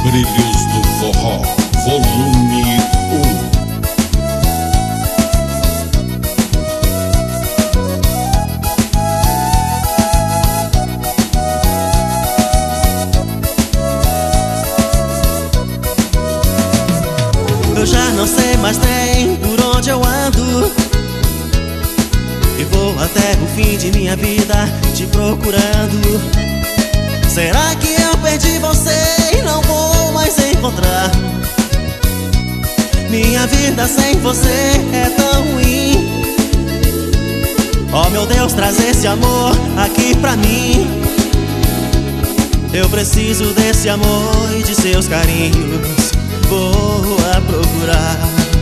Brilhos do Forró, volume 1. Eu já não sei mais nem por onde eu ando, e vou até o fim de minha vida te procurando. Será que eu perdi você e não vou mais encontrar? Minha vida sem você é tão ruim. Oh meu Deus, traz esse amor aqui pra mim. Eu preciso desse amor e de seus carinhos. Vou a procurar.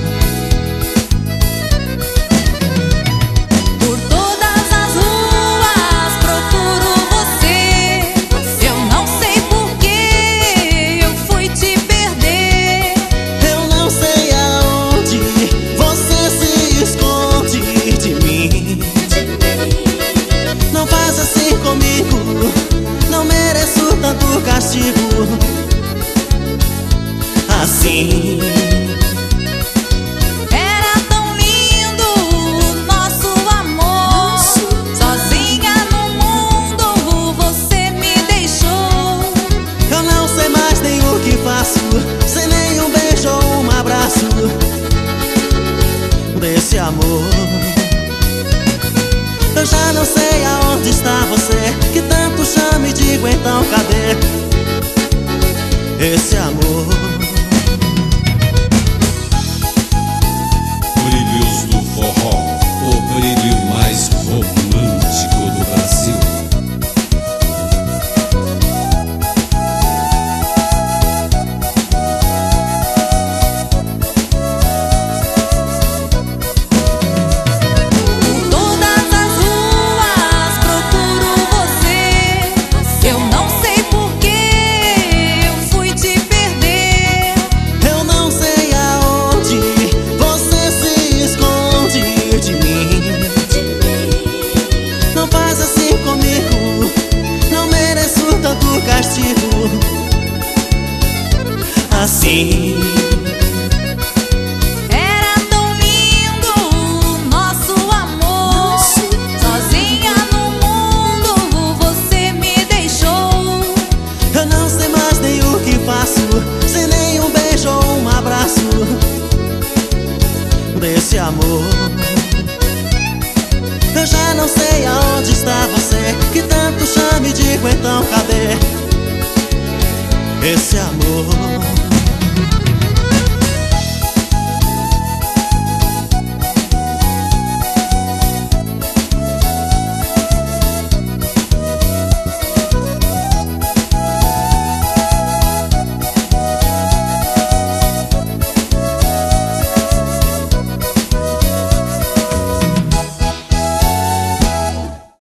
Por todas as ruas procuro você. Eu não sei por que eu fui te perder. Eu não sei aonde você se esconde de mim. Não faz assim comigo, não mereço tanto castigo assim. Era tão lindo o nosso amor. Sozinha no mundo você me deixou. Eu não sei mais nem o que faço, sem nenhum beijo ou um abraço desse amor. Eu já não sei aonde está você, que tanto chama e digo então cadê esse amor? Brilhos do Forró, o brilho mais romântico do Brasil. Por todas as ruas procuro você. Eu não sei por que eu fui te perder. Eu não sei aonde você se esconde de mim. Não faz assim comigo, não mereço tanto castigo assim. Era tão lindo o nosso amor. Sozinha no mundo você me deixou. Eu não sei mais nem o que faço, sem nenhum beijo ou um abraço desse amor. Eu já não sei aonde está você, que tanto chama e digo então cadê esse amor?